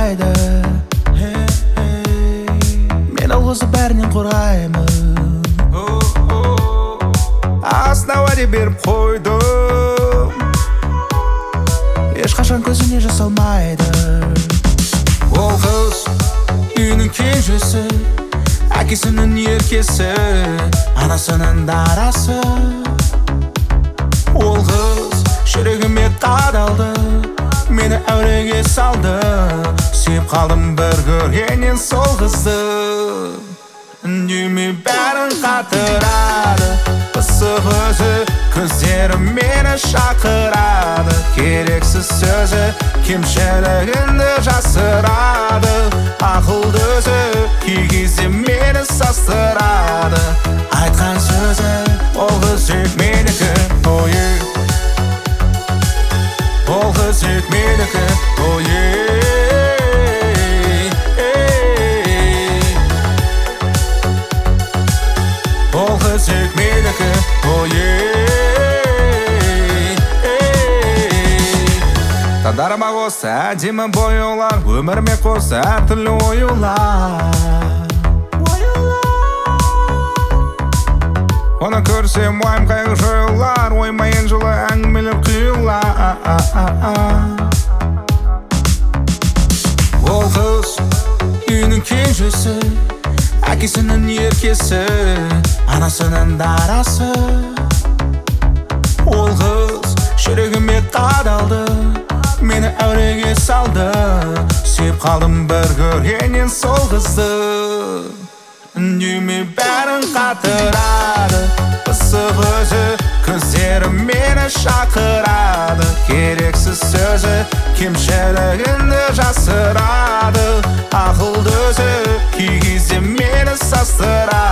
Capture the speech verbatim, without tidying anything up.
салмайды. Мен ол қызды бәрінен қорғаймын. Астына уәде беріп қойдым, ешқашан көзіне жас алмайды. Ол қыз үйінің кенжесі, әкесінің еркесі, анасының дарасы. Ол қыз жүрегіме қадалды, мені әуреге салды. Сүйіп қалдым бір көргеннен сол қызды. Үндемей бәрін қатырады, пысық өзі, көздері мені шақырады. Керексіз сөзі кемшілігінді жасырады. Ақылды өзі кей кезде мені састырады. Айтқан сөзі ол қыз тек менікі, ойы. Ол қыз тек менікі, ойы. Ол қыз тек менікі, ойы. Таңдарыма қоса әдемі бояулар, өміріме қоса әртүрлі оюлар. Оны көрсем уайым қайғы жоюлар, оймайын жылы әңгімелер құйылар. Ол қыз үйінің кенжесі, әкесінің еркесі, анасының дарасы. Ол қыз жүрегіме қадалды, мені әуреге салды. Сүйіп қалдым бір көргеннен сол қызды. Үндемей бәрін қатырады, пысық өзі, көздері мені шақырады. Керексіз сөзі кемшілігінді жасырады. Ақылды өзі кей кезде мені састырады.